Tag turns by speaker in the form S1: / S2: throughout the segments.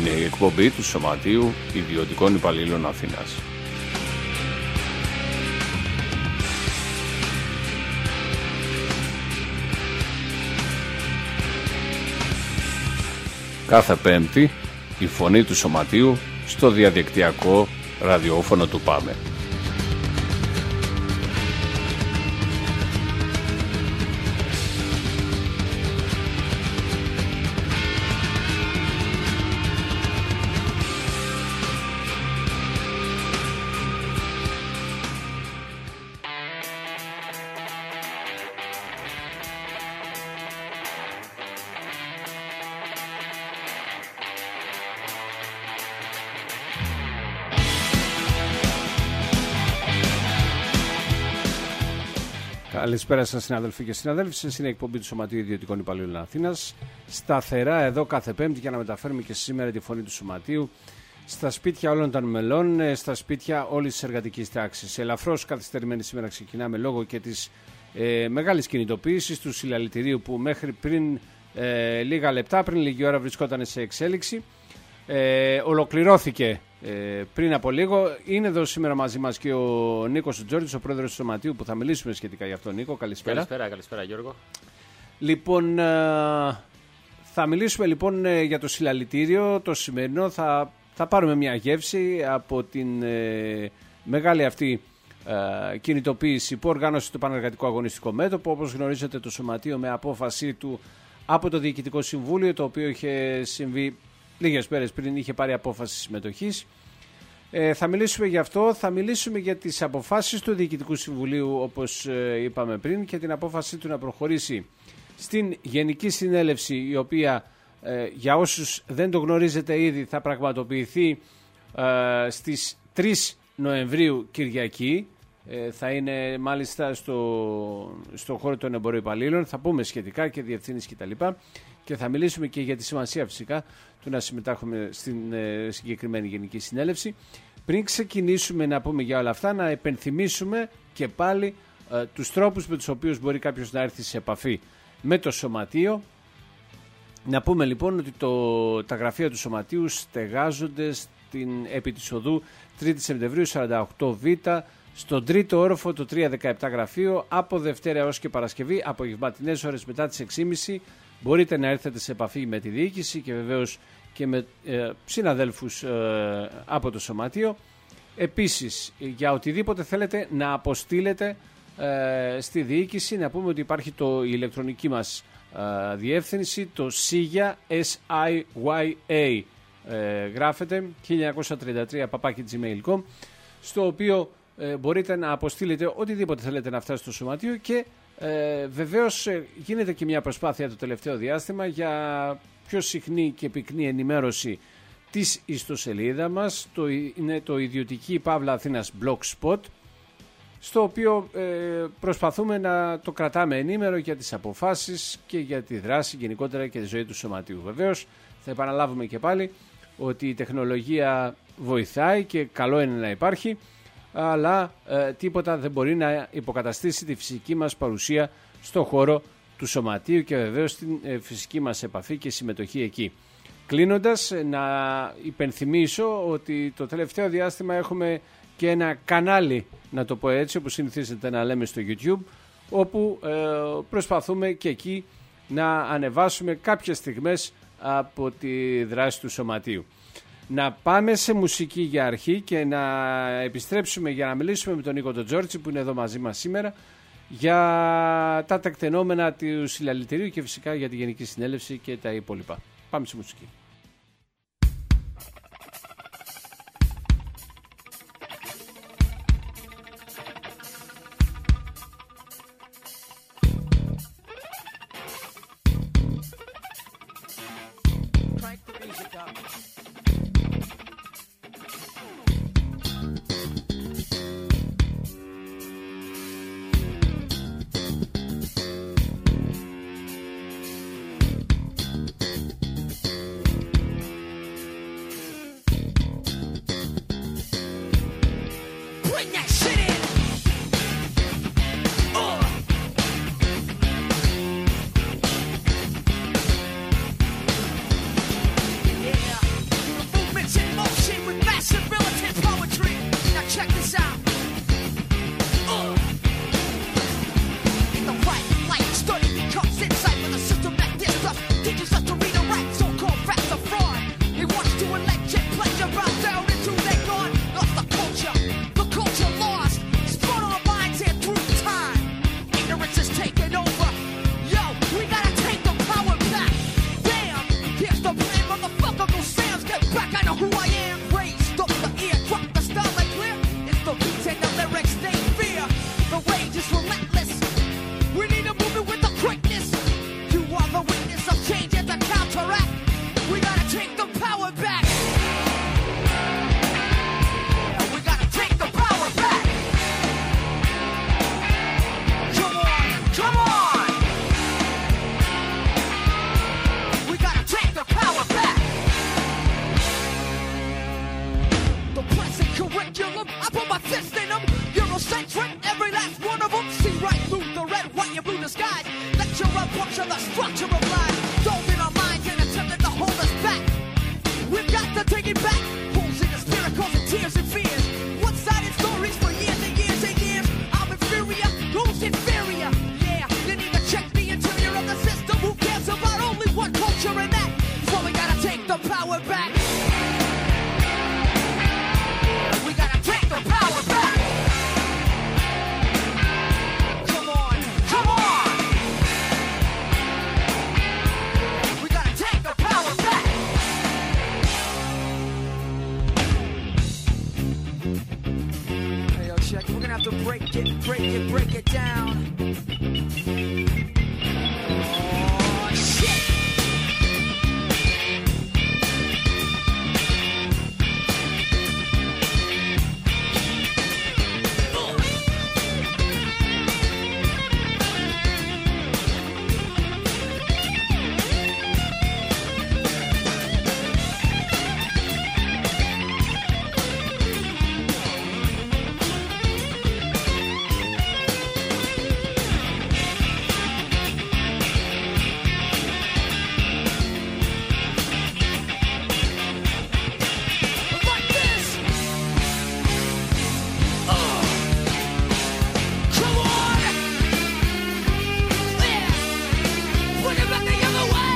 S1: Είναι η εκπομπή του Σωματείου Ιδιωτικών Υπαλλήλων Αθήνας. Κάθε Πέμπτη η φωνή του Σωματείου στο διαδικτυακό ραδιόφωνο του ΠΑΜΕ.
S2: Καλησπέρα σας συναδελφοί και συναδέλφοι. Σας είναι η εκπομπή του Σωματείου Ιδιωτικών Υπαλλήλων Αθήνας. Σταθερά εδώ κάθε Πέμπτη για να μεταφέρουμε και σήμερα τη φωνή του Σωματείου στα σπίτια όλων των μελών, στα σπίτια όλης της εργατικής τάξης. Ελαφρώς καθυστερημένη σήμερα ξεκινάμε λόγω και της μεγάλης κινητοποίησης του συλλαλητηρίου που μέχρι πριν λίγα λεπτά, πριν λίγη ώρα βρισκόταν σε εξέλιξη. Ολοκληρώθηκε πριν από λίγο. Είναι εδώ σήμερα μαζί μας και ο Νίκος Τζόρτζης, ο πρόεδρος του Σωματείου, που θα μιλήσουμε σχετικά γι' αυτό. Νίκο, καλησπέρα.
S3: Καλησπέρα Γιώργο.
S2: Λοιπόν, θα μιλήσουμε λοιπόν για το συλλαλητήριο. Το σημερινό θα πάρουμε μια γεύση από την μεγάλη αυτή κινητοποίηση που οργάνωσε το Πανεργατικό Αγωνιστικό Μέτωπο. Όπως γνωρίζετε, το Σωματείο με απόφασή του από το Διοικητικό Συμβούλιο, το οποίο είχε συμβεί λίγες μέρες πριν, είχε πάρει απόφαση συμμετοχής. Θα μιλήσουμε γι' αυτό, θα μιλήσουμε για τις αποφάσεις του Διοικητικού Συμβουλίου, όπως είπαμε πριν, και την απόφαση του να προχωρήσει στην Γενική Συνέλευση, η οποία για όσους δεν το γνωρίζετε ήδη θα πραγματοποιηθεί στις 3 Νοεμβρίου Κυριακή. Θα είναι μάλιστα στο χώρο των εμποροϊπαλλήλων. Θα πούμε σχετικά και διευθύνεις κτλ. Και θα μιλήσουμε και για τη σημασία φυσικά του να συμμετάχουμε στην συγκεκριμένη Γενική Συνέλευση. Πριν ξεκινήσουμε να πούμε για όλα αυτά, να επενθυμίσουμε και πάλι τους τρόπους με τους οποίους μπορεί κάποιος να έρθει σε επαφή με το Σωματείο. Να πούμε λοιπόν ότι τα γραφεία του Σωματείου στεγάζονται επί της οδού 3η Σεπτεμβρίου 48Β, στον τρίτο όροφο, το 317 γραφείο, από Δευτέρα έως και Παρασκευή, απογευματινές ώρες μετά τις 6.30. Μπορείτε να έρθετε σε επαφή με τη διοίκηση και βεβαίως και με συναδέλφους από το Σωματείο. Επίσης, για οτιδήποτε θέλετε να αποστείλετε στη διοίκηση, να πούμε ότι υπάρχει η ηλεκτρονική μας διεύθυνση, το SIYA, SIYA, γράφεται 1933 στο οποίο μπορείτε να αποστείλετε οτιδήποτε θέλετε να φτάσει στο Σωματείο και βεβαίως γίνεται και μια προσπάθεια το τελευταίο διάστημα για πιο συχνή και πυκνή ενημέρωση της ιστοσελίδα μας. Είναι το ιδιωτική Παύλα Αθήνας Blogspot, στο οποίο προσπαθούμε να το κρατάμε ενήμερο για τις αποφάσεις και για τη δράση γενικότερα και τη ζωή του Σωματείου. Βεβαίως θα επαναλάβουμε και πάλι ότι η τεχνολογία βοηθάει και καλό είναι να υπάρχει, αλλά τίποτα δεν μπορεί να υποκαταστήσει τη φυσική μας παρουσία στο χώρο του Σωματείου και βεβαίως την φυσική μας επαφή και συμμετοχή εκεί. Κλείνοντας, να υπενθυμίσω ότι το τελευταίο διάστημα έχουμε και ένα κανάλι, να το πω έτσι, όπως συνηθίζετε να λέμε στο YouTube, όπου προσπαθούμε και εκεί να ανεβάσουμε κάποιες στιγμές από τη δράση του Σωματείου. Να πάμε σε μουσική για αρχή και να επιστρέψουμε για να μιλήσουμε με τον Νίκο τον Τζόρτζη, που είναι εδώ μαζί μας σήμερα, για τα τεκτενόμενα του συλλαλητηρίου και φυσικά για τη Γενική Συνέλευση και τα υπόλοιπα. Πάμε σε μουσική.
S3: check this out. In the right light, study comes insight with a system that this stuff teaches us to read and write. So-called facts are fraud. He wants to elect and pleasure bow down into their God. Lost the culture lost. Spun our minds here through time. Ignorance is taking over. Yo, we gotta take the power back. Damn, here's the plan, motherfucker. Go Sam's, get back. I know who I am. Raised up the ear, drop the style like clear. It's the beats and the lyrics they fear. The rage is relentless. We need a movement with the quickness. You are the witness of change and the counteract. We gotta take the power back. We gotta take the power back. Come on, come on. We gotta take the power back. The present curriculum, I put my fist in them. Eurocentric, every last one of them. See right through the red, white, and blue disguise. Lecture up, puncture the structure of life. Dove in our minds and attempted to hold us back. We've got to take it back. Holes in the spirit causing tears and fears. One-sided stories for years and years and years. I'm inferior, who's inferior? Yeah, you need to check the interior of the system. Who cares about only one culture and that? So we gotta take the power back. We gotta take the power back. Come on, come on. We gotta take the power back. Hey, yo, check. We're gonna have to break it down. Oh, shit. Like this. Come on. Yeah. Put it back the other way.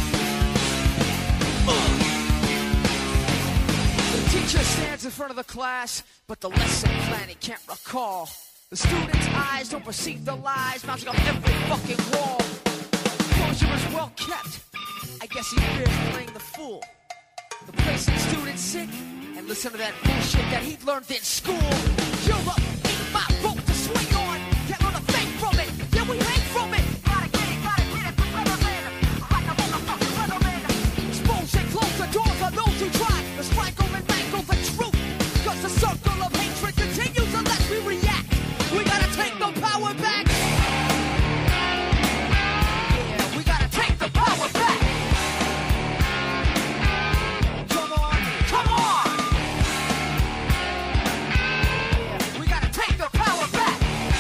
S3: The teacher stands in front of the class, but the lesson plan he can't recall. The students' eyes don't perceive the lies bouncing off every fucking wall. Closure is well kept. I guess he fears playing the fool. The place that students sit and listen to that bullshit that he learned in school. You're up, ain't my rope to swing on. Can't learn a thing from it. Yeah, we hang from it. Gotta get it, the weatherman. Like a motherfucking weatherman. Expose and close the doors on those who try to strangle and mangle the truth. Cause the circle of hatred continues unless we react. We gotta take the power back. Yeah, we gotta take the power back. Come on, come on. Yeah, we gotta take the power back.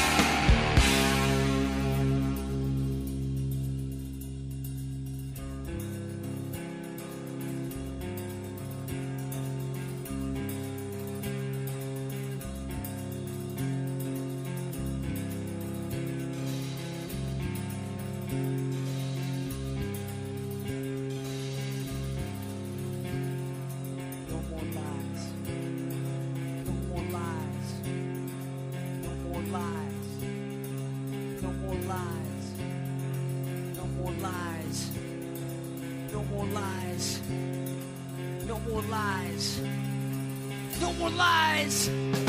S3: No more lies. No more lies. No more lies. No more lies. No more lies. No more lies. No more lies. No more lies.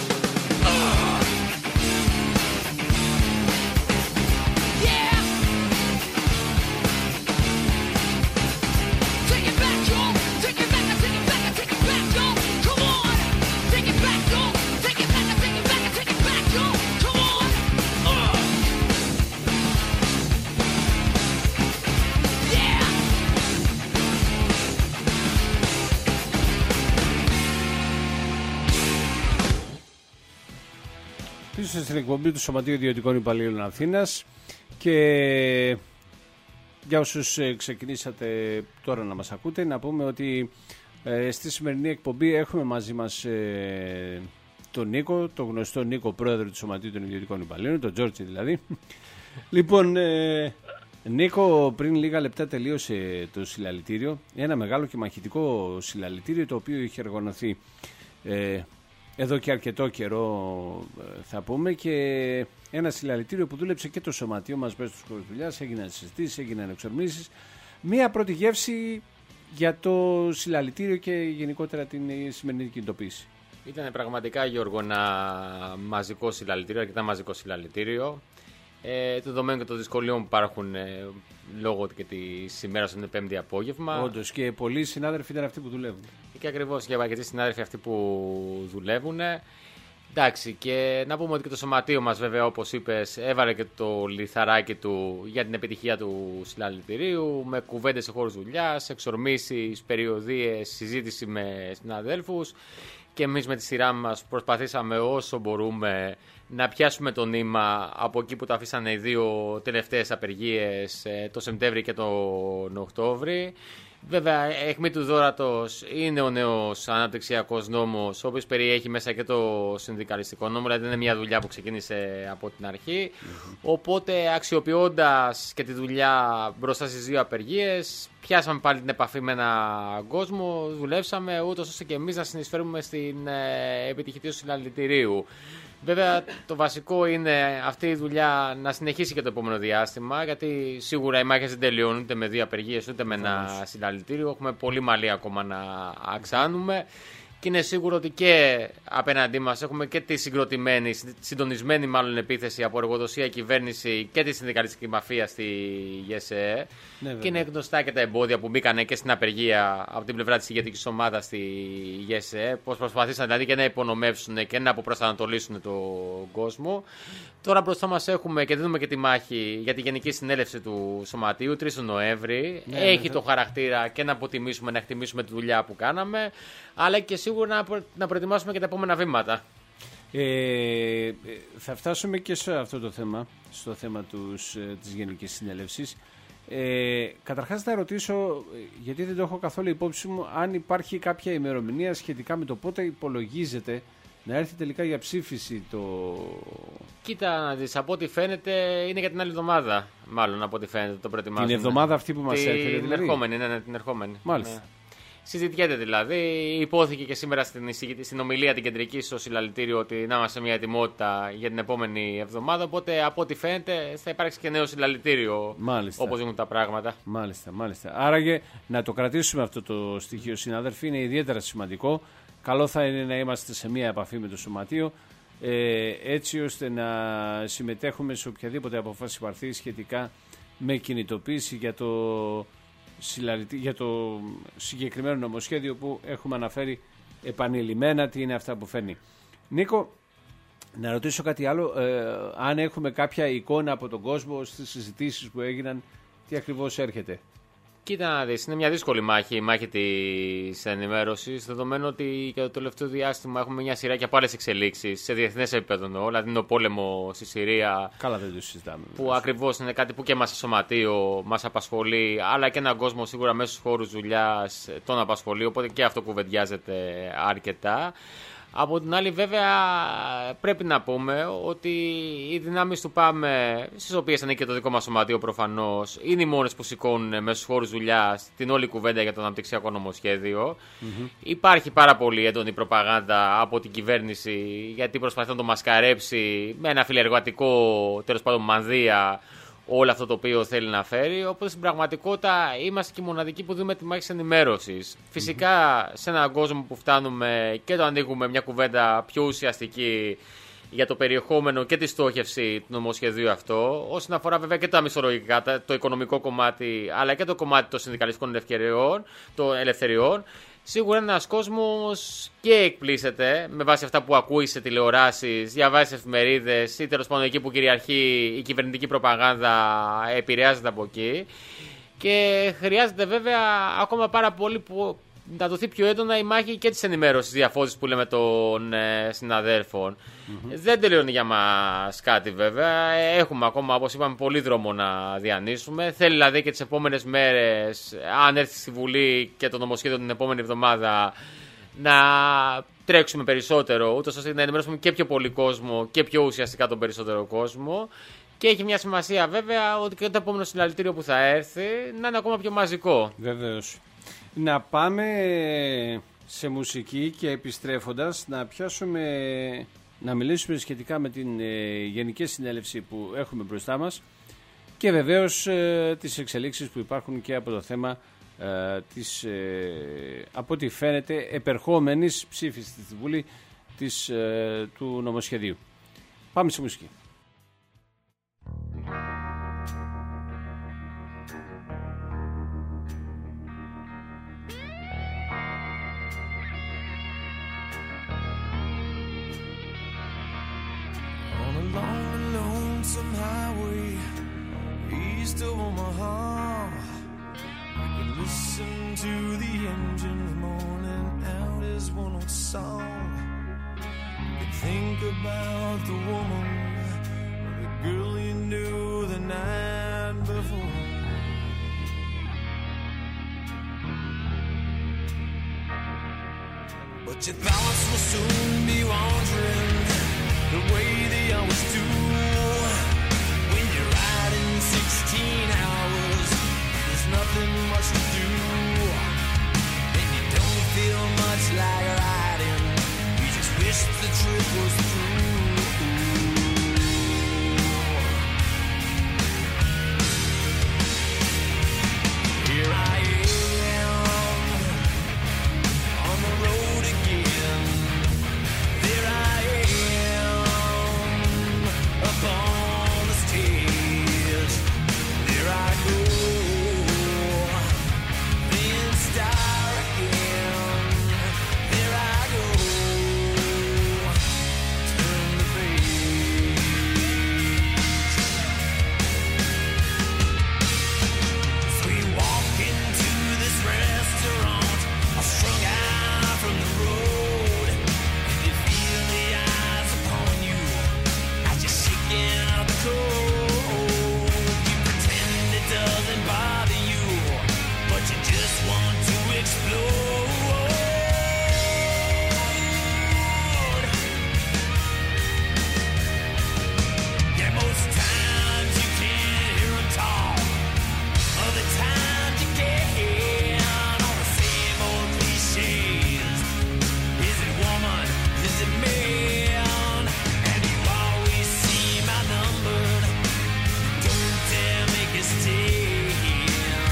S3: Yeah. Take it back, y'all. Take it back, I take it back, I take it back, y'all. Come on. Take it back, y'all. Take it back, I take it back, I take it back, y'all. Come on. Yeah.
S2: Πίσω στην εκπομπή του Σωματείου Ιδιωτικών Υπαλλήλων Αθήνας. Και για όσους ξεκινήσατε τώρα να μας ακούτε, να πούμε ότι στη σημερινή εκπομπή έχουμε μαζί μας τον Νίκο, τον γνωστό Νίκο, πρόεδρο του Σωματείου των Ιδιωτικών Υπαλλήλων, τον Τζόρτσι δηλαδή. Λοιπόν, Νίκο, πριν λίγα λεπτά τελείωσε το συλλαλητήριο, ένα μεγάλο και μαχητικό συλλαλητήριο, το οποίο είχε οργανωθεί εδώ και αρκετό καιρό, θα πούμε, και ένα συλλαλητήριο που δούλεψε και το Σωματείο μας μέσα στους χώρους δουλειάς, έγιναν συζητήσεις, έγιναν εξορμήσεις. Μία πρώτη γεύση για το συλλαλητήριο και γενικότερα την σημερινή κινητοποίηση.
S4: Ήταν πραγματικά, Γιώργο, ένα μαζικό συλλαλητήριο, αρκετά μαζικό συλλαλητήριο. Το δεδομένου και των δυσκολιών που υπάρχουν λόγω και τη ημέρα είναι Πέμπτη απόγευμα.
S2: Όντως, και πολλοί συνάδελφοι ήταν αυτοί που δουλεύουν.
S4: Και ακριβώς, και αρκετοί συνάδελφοι αυτοί που δουλεύουν. Εντάξει, και να πούμε ότι και το Σωματείο μας, βέβαια, όπως είπες, έβαλε και το λιθαράκι του για την επιτυχία του συλλαλητηρίου, με κουβέντες σε χώρους δουλειάς, εξορμήσεις, περιοδίες, συζήτηση με συναδέλφους. Και εμείς με τη σειρά μας προσπαθήσαμε όσο μπορούμε να πιάσουμε το νήμα από εκεί που το αφήσανε οι δύο τελευταίες απεργίες, το Σεπτέμβρη και τον Οκτώβρη. Βέβαια, αιχμή του δώρατος είναι ο νέος αναπτυξιακός νόμος, ο οποίος περιέχει μέσα και το συνδικαλιστικό νόμο, δηλαδή είναι μια δουλειά που ξεκίνησε από την αρχή. Οπότε, αξιοποιώντας και τη δουλειά μπροστά στις δύο απεργίες, πιάσαμε πάλι την επαφή με έναν κόσμο, δουλέψαμε ούτως ώστε και εμείς να συνεισφέρουμε στην επιτυχία του συλλαλητηρίου. Βέβαια, το βασικό είναι αυτή η δουλειά να συνεχίσει και το επόμενο διάστημα, γιατί σίγουρα οι μάχες δεν τελειώνουν ούτε με δύο απεργίες ούτε με ένα συλλαλητήριο. Έχουμε πολύ μαλλί ακόμα να αξάνουμε. Και είναι σίγουρο ότι και απέναντί μας έχουμε και τη συγκροτημένη, συντονισμένη μάλλον επίθεση από εργοδοσία, κυβέρνηση και τη συνδικαλιστική μαφία στη ΓΕΣΕ. Ναι, και είναι γνωστά και τα εμπόδια που μπήκαν και στην απεργία από την πλευρά της ηγετικής ομάδας στη ΓΕΣΕ. Πώς προσπαθήσαν δηλαδή και να υπονομεύσουν και να αποπροσανατολίσουν τον κόσμο. Τώρα μπροστά μας έχουμε και δίνουμε και τη μάχη για τη Γενική Συνέλευση του Σωματείου 3 του Νοέμβρη. Ναι, έχει το χαρακτήρα και να αποτιμήσουμε, να εκτιμήσουμε τη δουλειά που κάναμε, αλλά και σίγουρα να προετοιμάσουμε και τα επόμενα βήματα.
S2: Θα φτάσουμε και σε αυτό το θέμα, στο θέμα της Γενικής Συνέλευσης. Καταρχάς να ρωτήσω, γιατί δεν το έχω καθόλου υπόψη μου, αν υπάρχει κάποια ημερομηνία σχετικά με το πότε υπολογίζεται να έρθει τελικά για ψήφιση το...
S4: Κοίτα να δεις, από ό,τι φαίνεται είναι για την άλλη εβδομάδα, μάλλον από ό,τι φαίνεται το προετοιμάζουμε.
S2: Την εβδομάδα αυτή που μας έρχεται δηλαδή.
S4: Την ερχόμενη, ναι, την ερχόμενη.
S2: Μάλιστα.
S4: Ναι. Συζητιέται δηλαδή, υπόθηκε και σήμερα στην ομιλία την κεντρική στο συλλαλητήριο ότι να είμαστε σε μια ετοιμότητα για την επόμενη εβδομάδα. Οπότε από ό,τι φαίνεται θα υπάρξει και νέο συλλαλητήριο, όπως δίνουν τα πράγματα.
S2: Μάλιστα. Άραγε να το κρατήσουμε αυτό το στοιχείο, συνάδελφοι, είναι ιδιαίτερα σημαντικό. Καλό θα είναι να είμαστε σε μια επαφή με το Σωματείο, έτσι ώστε να συμμετέχουμε σε οποιαδήποτε αποφάση υπαρθεί σχετικά με κινητοποίηση για το συγκεκριμένο νομοσχέδιο που έχουμε αναφέρει επανειλημμένα τι είναι αυτά που φέρνει. Νίκο, να ρωτήσω κάτι άλλο, αν έχουμε κάποια εικόνα από τον κόσμο στις συζητήσεις που έγιναν, τι ακριβώς έρχεται.
S4: Κοίτα να δεις, είναι μια δύσκολη μάχη, η μάχη της ενημέρωσης, δεδομένου ότι και το τελευταίο διάστημα έχουμε μια σειρά και από άλλες εξελίξεις σε διεθνές επίπεδο, δηλαδή είναι ο πόλεμο στη Συρία.
S2: Καλά, δεν το συζητάμε.
S4: Που ακριβώς είναι κάτι που και μας Σωματείο μας απασχολεί, αλλά και έναν κόσμο σίγουρα μέσα στους χώρους δουλειάς τον απασχολεί, οπότε και αυτό κουβεντιάζεται αρκετά. Από την άλλη, βέβαια, πρέπει να πούμε ότι οι δυνάμεις του ΠΑΜΕ, στις οποίες ανήκει και το δικό μας Σωματείο προφανώς, είναι οι μόνες που σηκώνουν μέσα στους χώρους δουλειάς την όλη κουβέντα για το αναπτυξιακό νομοσχέδιο. Υπάρχει πάρα πολύ έντονη προπαγάνδα από την κυβέρνηση, γιατί προσπαθεί να το μασκαρέψει με ένα φιλεργατικό, τέλος πάντων, μανδύα όλο αυτό το οποίο θέλει να φέρει. Οπότε στην πραγματικότητα είμαστε και οι μοναδικοί που δούμε τη μάχη της ενημέρωσης. Φυσικά σε έναν κόσμο που φτάνουμε και το ανοίγουμε μια κουβέντα πιο ουσιαστική για το περιεχόμενο και τη στόχευση του νομοσχεδίου αυτό, όσον αφορά βέβαια και τα μισθολογικά, το οικονομικό κομμάτι, αλλά και το κομμάτι των συνδικαλιστικών ελευθεριών. Σίγουρα ένας κόσμος και εκπλήσεται με βάση αυτά που ακούει σε τηλεοράσεις, διαβάζει σε εφημερίδες ή τέλος πάντων εκεί που κυριαρχεί η κυβερνητική προπαγάνδα επηρεάζεται από εκεί. Και χρειάζεται βέβαια ακόμα πάρα πολύ που να δοθεί πιο έντονα η μάχη και της ενημέρωσης διαφώτισης που λέμε των συναδέλφων. Δεν τελειώνει για μας κάτι βέβαια. Έχουμε ακόμα, όπως είπαμε, πολύ δρόμο να διανύσουμε. Θέλει δηλαδή και τις επόμενες μέρες, αν έρθει στη Βουλή και το νομοσχέδιο την επόμενη εβδομάδα, να τρέξουμε περισσότερο, ούτως ώστε να ενημερώσουμε και πιο πολύ κόσμο και πιο ουσιαστικά τον περισσότερο κόσμο. Και έχει μια σημασία βέβαια ότι και το επόμενο συλλαλητήριο που θα έρθει να είναι ακόμα πιο μαζικό.
S2: Βεβαίως. Να πάμε σε μουσική και επιστρέφοντας να μιλήσουμε σχετικά με την Γενική Συνέλευση που έχουμε μπροστά μας και βεβαίως τις εξελίξεις που υπάρχουν και από το θέμα της, από ό,τι φαίνεται, επερχόμενης ψήφισης στη Βουλή του νομοσχεδίου. Πάμε σε μουσική.
S5: On a long and lonesome highway east of Omaha, you can listen to the engines moaning out his one old song. You can think about the woman or the girl you knew the night before. But your thoughts will soon be wandering the way they always do. When you're riding 16 hours, there's nothing much to do. And you don't feel much like riding, you just wish the trip was through. Here I am on the road again. There I am upon the stage. There I go, then star again. There I go, turn the page. As we walk into this restaurant, all strung out from the road, and you feel the eyes upon you as you're shaking out the cold. You pretend it doesn't bother you, but you just want to explode. Yeah, most times you can't hear 'em talk. Other times you get on the same old cliches. Is it woman? Is it man? And you always seem outnumbered. Don't dare make a stand.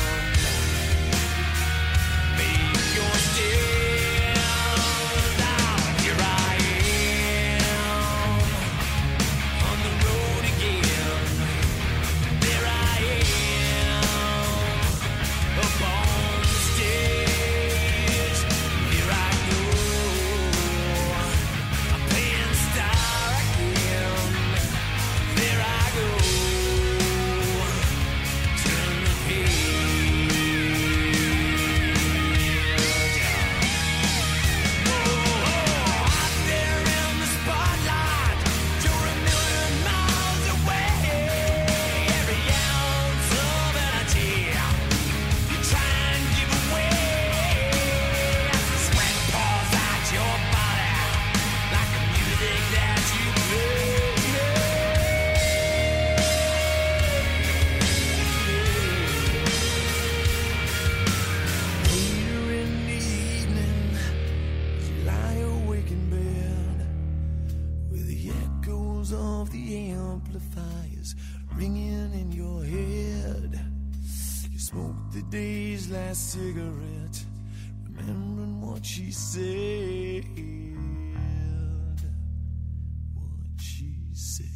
S5: Make your stand. Now here I am on the road again. There I am up on the stage. Here I go, I'm playing star again. There I go, turn the page. Out there in the spotlight, you're a million miles away. Every ounce of energy you try and give away as the sweat pours out your body like the music that you play. Later in the evening, as you lie awake in bed, with the echoes of the amplifiers ringing in your head, you smoke the day's last cigarette, remembering what she said. What she said.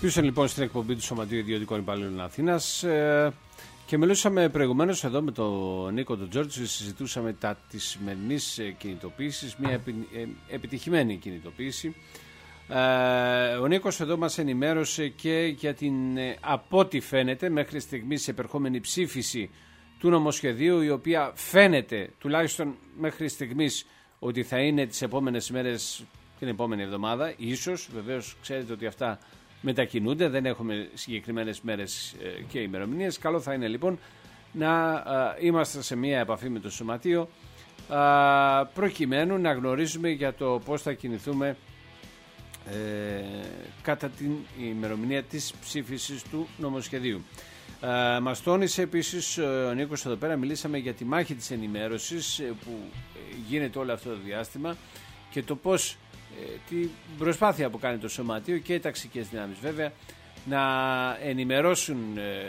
S2: Πίσω λοιπόν στην εκπομπή του Σωματείου Ιδιωτικών Υπαλλήλων Αθήνας και μιλούσαμε προηγουμένως εδώ με τον Νίκο τον Τζόρτζη, συζητούσαμε τα της σημερινής κινητοποίησης, μια επιτυχημένη κινητοποίηση. Ο Νίκος εδώ μας ενημέρωσε και για την από ό,τι φαίνεται μέχρι στιγμής επερχόμενη ψήφιση του νομοσχεδίου, η οποία φαίνεται τουλάχιστον μέχρι στιγμής ότι θα είναι τις επόμενες μέρες, την επόμενη εβδομάδα ίσως. Βεβαίως ξέρετε ότι αυτά μετακινούνται, δεν έχουμε συγκεκριμένες μέρες και ημερομηνίες. Καλό θα είναι λοιπόν να είμαστε σε μια επαφή με το Σωματείο προκειμένου να γνωρίζουμε για το πώς θα κινηθούμε κατά την ημερομηνία της ψήφισης του νομοσχεδίου. Μας τόνισε επίσης ο Νίκος εδώ πέρα, μιλήσαμε για τη μάχη της ενημέρωσης που γίνεται όλο αυτό το διάστημα και το πώς την προσπάθεια που κάνει το Σωματείο και οι ταξικές δυνάμεις βέβαια να ενημερώσουν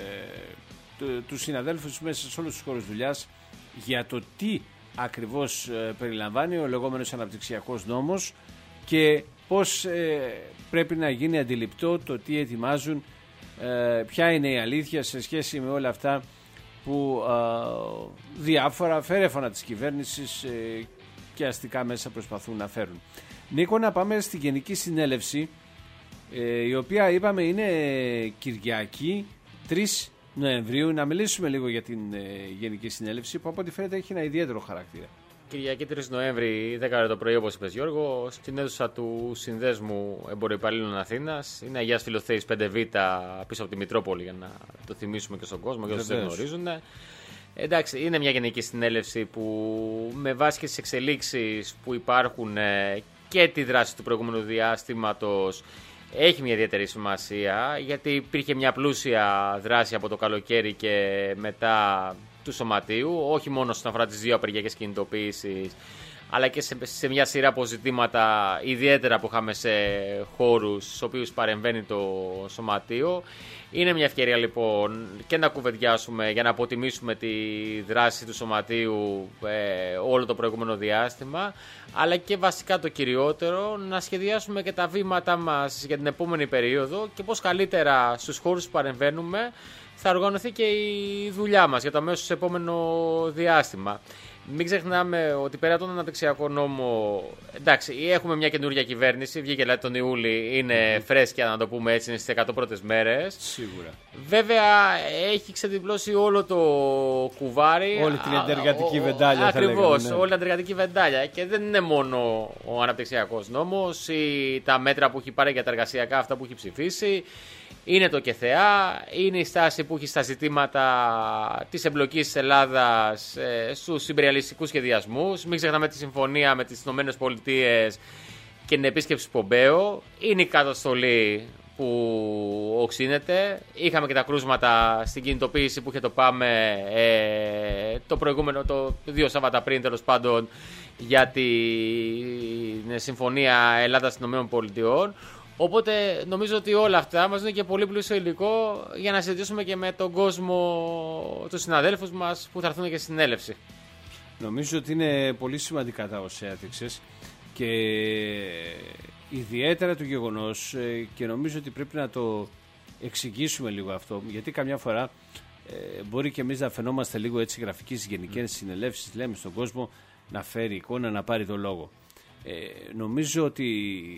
S2: τους συναδέλφους μέσα σε όλους τους χώρους δουλειάς για το τι ακριβώς περιλαμβάνει ο λεγόμενος αναπτυξιακός νόμος και πώς πρέπει να γίνει αντιληπτό το τι ετοιμάζουν, ποια είναι η αλήθεια σε σχέση με όλα αυτά που διάφορα φέρεφωνα της κυβέρνησης και αστικά μέσα προσπαθούν να φέρουν. Νίκο, να πάμε στη Γενική Συνέλευση, η οποία είπαμε είναι Κυριακή 3 Νοεμβρίου. Να μιλήσουμε λίγο για την Γενική Συνέλευση που από ό,τι φαίνεται έχει ένα ιδιαίτερο χαρακτήρα.
S4: Κυριακή 3 Νοέμβρη, 10 το πρωί, όπως είπες Γιώργο, στην αίθουσα του Συνδέσμου Εμποροϊπαλλήλων Αθήνας. Είναι Αγίας Φιλοθέης 5Β πίσω από τη Μητρόπολη, για να το θυμίσουμε και στον κόσμο, για όσους δεν γνωρίζουν. Εντάξει, είναι μια γενική συνέλευση που με βάση και τις εξελίξεις που υπάρχουν και τη δράση του προηγούμενου διάστηματος έχει μια ιδιαίτερη σημασία, γιατί υπήρχε μια πλούσια δράση από το καλοκαίρι και μετά του Σωματείου, όχι μόνο στον αφορά τις δύο απεργιακές κινητοποίησεις, αλλά και σε μια σειρά από ζητήματα ιδιαίτερα που είχαμε σε χώρους στους οποίους παρεμβαίνει το Σωματείο. Είναι μια ευκαιρία λοιπόν και να κουβεντιάσουμε για να αποτιμήσουμε τη δράση του Σωματείου όλο το προηγούμενο διάστημα, αλλά και βασικά το κυριότερο να σχεδιάσουμε και τα βήματά μας για την επόμενη περίοδο και πώς καλύτερα στους χώρους που παρεμβαίνουμε θα οργανωθεί και η δουλειά μας για το αμέσως επόμενο διάστημα. Μην ξεχνάμε ότι πέρα από τον αναπτυξιακό νόμο, εντάξει, έχουμε μια καινούργια κυβέρνηση, βγήκε δηλαδή τον Ιούλη, είναι φρέσκια να το πούμε έτσι, είναι στις 100 πρώτες μέρες.
S2: Σίγουρα.
S4: Βέβαια έχει ξεδιπλώσει όλο το κουβάρι.
S2: Όλη την εντεργατική βεντάλια.
S4: Ακριβώς,
S2: ναι.
S4: όλη την εντεργατική βεντάλια. Και δεν είναι μόνο ο αναπτυξιακός νόμος ή τα μέτρα που έχει πάρει για τα εργασιακά, αυτά που έχει ψηφίσει. Είναι το ΚΕΘΕΑ, είναι η στάση που έχει στα ζητήματα της εμπλοκής της Ελλάδας στους ιμπεριαλιστικούς σχεδιασμούς. Μην ξεχνάμε τη συμφωνία με τις ΗΠΑ και την επίσκεψη του Πομπέο. Είναι η καταστολή που οξύνεται. Είχαμε και τα κρούσματα στην κινητοποίηση που είχε το ΠΑΜΕ το προηγούμενο, το 2 Σάββατα πριν τέλος πάντων, για την συμφωνία Ελλάδας-ΗΠΑ. Οπότε νομίζω ότι όλα αυτά μας δίνουν και πολύ πλούσιο υλικό για να συζητήσουμε και με τον κόσμο, τους συναδέλφους μας που θα έρθουν και στη συνέλευση.
S2: Νομίζω ότι είναι πολύ σημαντικά τα όσα έδειξες και ιδιαίτερα το γεγονός, και νομίζω ότι πρέπει να το εξηγήσουμε λίγο αυτό, γιατί καμιά φορά μπορεί και εμείς να φαινόμαστε λίγο έτσι γραφικοί στις γενικές συνελεύσεις, λέμε στον κόσμο να φέρει εικόνα, να πάρει το λόγο. Νομίζω ότι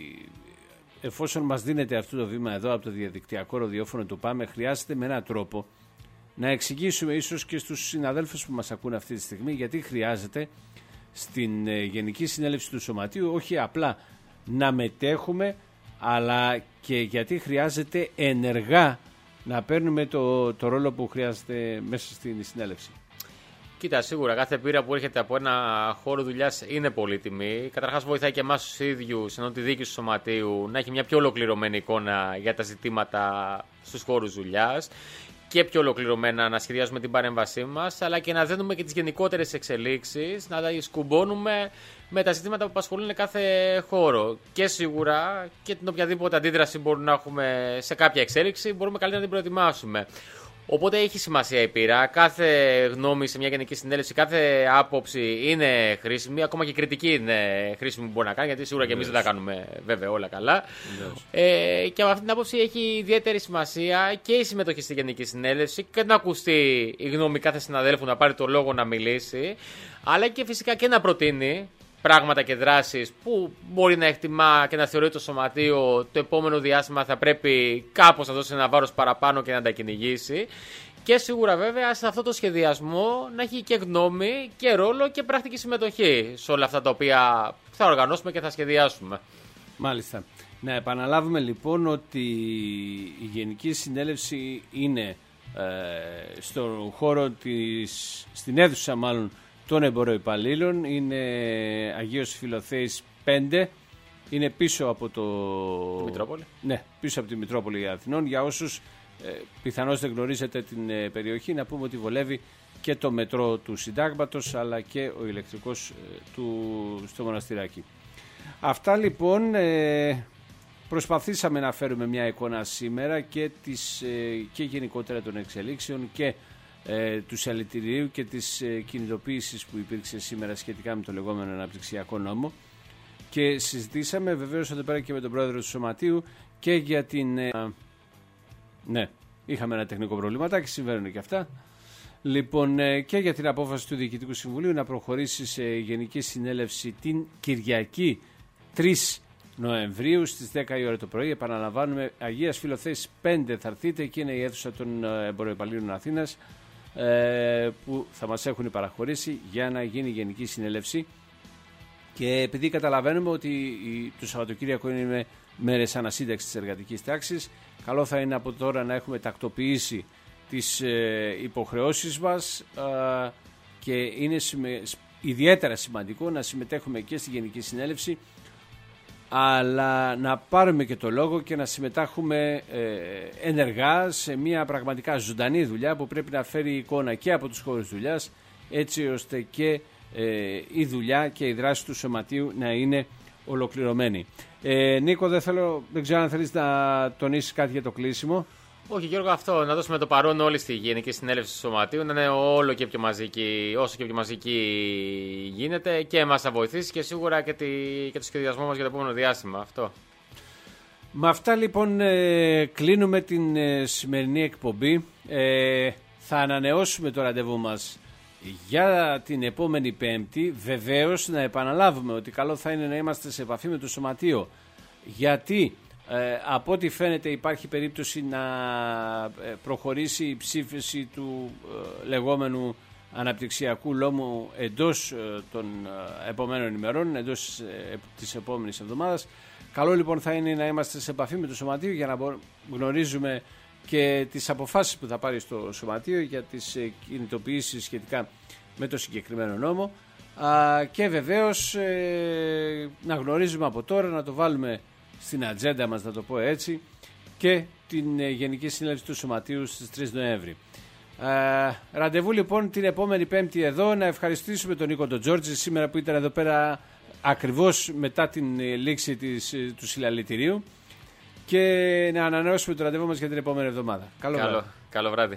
S2: εφόσον μας δίνεται αυτό το βήμα εδώ από το διαδικτυακό ραδιόφωνο του ΠΑΜΕ, χρειάζεται με έναν τρόπο να εξηγήσουμε ίσως και στους συναδέλφους που μας ακούν αυτή τη στιγμή γιατί χρειάζεται στην Γενική Συνέλευση του Σωματείου όχι απλά να μετέχουμε, αλλά και γιατί χρειάζεται ενεργά να παίρνουμε το ρόλο που χρειάζεται μέσα στην συνέλευση.
S4: Κοίτα, σίγουρα κάθε πείρα που έρχεται από ένα χώρο δουλειάς είναι πολύτιμη. Καταρχάς, βοηθάει και εμάς τους ίδιους, ενώ τη δίκη του Σωματείου, να έχει μια πιο ολοκληρωμένη εικόνα για τα ζητήματα στους χώρους δουλειάς και πιο ολοκληρωμένα να σχεδιάζουμε την παρέμβασή μας, αλλά και να δίνουμε και τις γενικότερες εξελίξεις, να τα σκουμπώνουμε με τα ζητήματα που απασχολούν κάθε χώρο. Και σίγουρα και την οποιαδήποτε αντίδραση μπορούμε να έχουμε σε κάποια εξέλιξη, μπορούμε καλύτερα να την προετοιμάσουμε. Οπότε έχει σημασία η πείρα. Κάθε γνώμη σε μια γενική συνέλευση, κάθε άποψη είναι χρήσιμη. Ακόμα και κριτική είναι χρήσιμη που μπορεί να κάνει, γιατί σίγουρα και εμείς δεν τα κάνουμε βέβαια όλα καλά. Και από αυτή την άποψη έχει ιδιαίτερη σημασία και η συμμετοχή στη γενική συνέλευση και να ακουστεί η γνώμη κάθε συναδέλφου, να πάρει το λόγο να μιλήσει, αλλά και φυσικά και να προτείνει πράγματα και δράσεις που μπορεί να εκτιμά και να θεωρεί το σωματείο το επόμενο διάστημα θα πρέπει κάπως να δώσει ένα βάρος παραπάνω και να τα κυνηγήσει. Και σίγουρα βέβαια σε αυτό το σχεδιασμό να έχει και γνώμη και ρόλο και πρακτική συμμετοχή σε όλα αυτά τα οποία θα οργανώσουμε και θα σχεδιάσουμε. Μάλιστα.
S2: Να επαναλάβουμε λοιπόν ότι η Γενική Συνέλευση είναι στον χώρο στην αίθουσα μάλλον των εμποροϊπαλλήλων, είναι Αγίος Φιλοθέης 5, είναι πίσω από το
S4: Μητρόπολη.
S2: Ναι, πίσω από τη Μητρόπολη Αθηνών. Για όσους πιθανώς δεν γνωρίζετε την περιοχή, να πούμε ότι βολεύει και το μετρό του Συντάγματος αλλά και ο ηλεκτρικός στο Μοναστηράκι. Αυτά λοιπόν, προσπαθήσαμε να φέρουμε μια εικόνα σήμερα και γενικότερα των εξελίξεων και του συλλαλητηρίου και της κινητοποίησης που υπήρξε σήμερα σχετικά με το λεγόμενο αναπτυξιακό νόμο, και συζητήσαμε βεβαίως εδώ πέρα και με τον πρόεδρο του Σωματείου και για την... Ναι, είχαμε ένα τεχνικό προβληματάκι, συμβαίνουν και αυτά. Λοιπόν, και για την απόφαση του Διοικητικού Συμβουλίου να προχωρήσει σε Γενική Συνέλευση την Κυριακή 3 Νοεμβρίου στις 10 η ώρα το πρωί. Επαναλαμβάνουμε, Αγίας Φιλοθέης 5 θα έρθείτε, και είναι η αίθουσα των Εμποροϊπαλλήλων Αθήνας που θα μας έχουν παραχωρήσει για να γίνει Γενική Συνέλευση. Και επειδή καταλαβαίνουμε ότι το Σαββατοκύριακο είναι μέρες ανασύνταξης της εργατικής τάξης, καλό θα είναι από τώρα να έχουμε τακτοποιήσει τις υποχρεώσεις μας και είναι ιδιαίτερα σημαντικό να συμμετέχουμε και στη Γενική Συνέλευση, αλλά να πάρουμε και το λόγο και να συμμετάχουμε ενεργά σε μια πραγματικά ζωντανή δουλειά που πρέπει να φέρει εικόνα και από τους χώρους δουλειάς, έτσι ώστε και η δουλειά και η δράση του Σωματείου να είναι ολοκληρωμένη. Νίκο, δεν ξέρω αν θέλεις να τονίσεις κάτι για το κλείσιμο.
S4: Όχι, Γιώργο, αυτό, να δώσουμε το παρόν όλοι στη Γενική Συνέλευση του Σωματείου, να είναι όλο και πιο μαζική, όσο και πιο μαζική γίνεται, και μας θα βοηθήσει και σίγουρα και το σχεδιασμό μας για το επόμενο διάστημα. Αυτό.
S2: Με αυτά λοιπόν κλείνουμε την σημερινή εκπομπή. Θα ανανεώσουμε το ραντεβού μας για την επόμενη Πέμπτη. Βεβαίως να επαναλάβουμε ότι καλό θα είναι να είμαστε σε επαφή με το Σωματείο, γιατί από ό,τι φαίνεται υπάρχει περίπτωση να προχωρήσει η ψήφιση του λεγόμενου αναπτυξιακού νόμου εντός των επομένων ημερών, εντός της επόμενης εβδομάδας. Καλό λοιπόν θα είναι να είμαστε σε επαφή με το Σωματείο για να γνωρίζουμε και τις αποφάσεις που θα πάρει στο Σωματείο για τις κινητοποιήσεις σχετικά με το συγκεκριμένο νόμο, και βεβαίως να γνωρίζουμε από τώρα, να το βάλουμε στην ατζέντα μας, να το πω έτσι, και την Γενική Συνέλευση του Σωματείου στις 3 Νοέμβρη. Ραντεβού λοιπόν την επόμενη Πέμπτη εδώ. Να ευχαριστήσουμε τον Νίκο τον Τζόρτζη σήμερα που ήταν εδώ πέρα ακριβώς μετά την λήξη του συλλαλητηρίου, και να ανανεώσουμε το ραντεβού μας για την επόμενη εβδομάδα.
S4: Καλό βράδυ.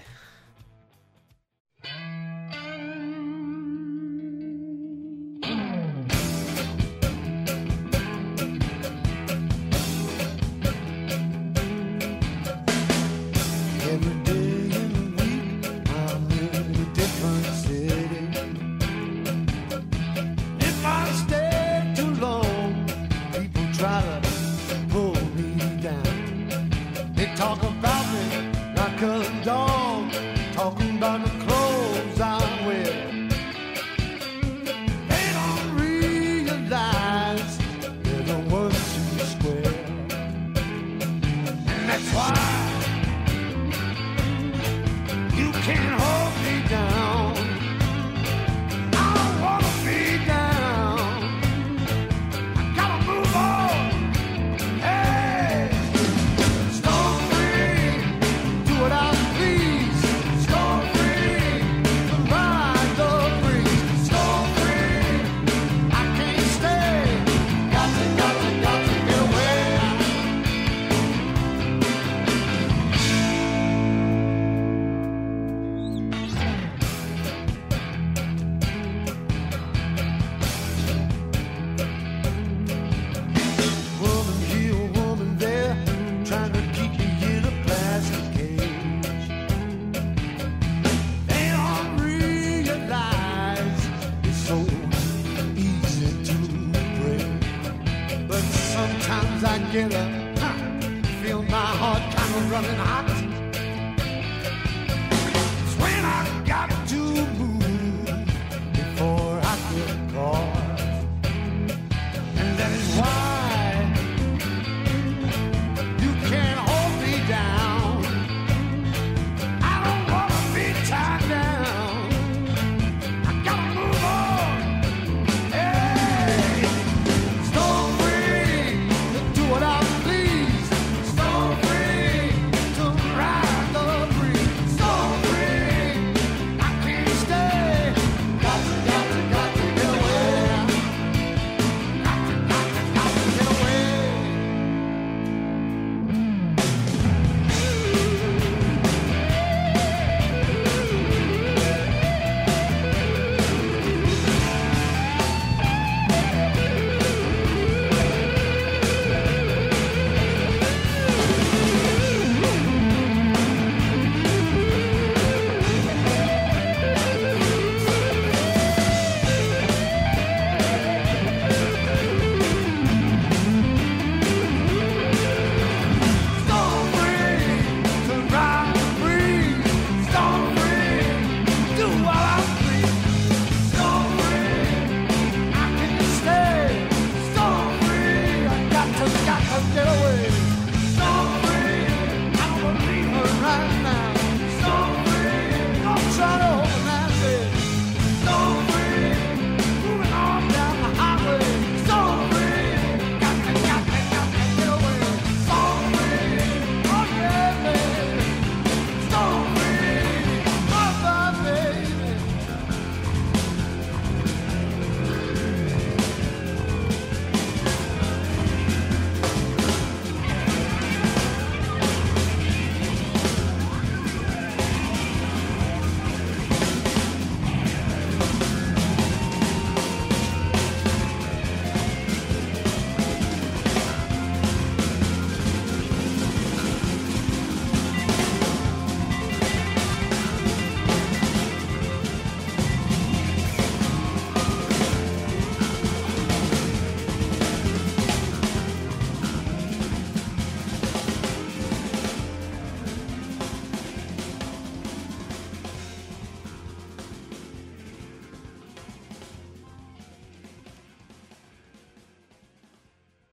S6: get up. Feel my heart kind of running hot.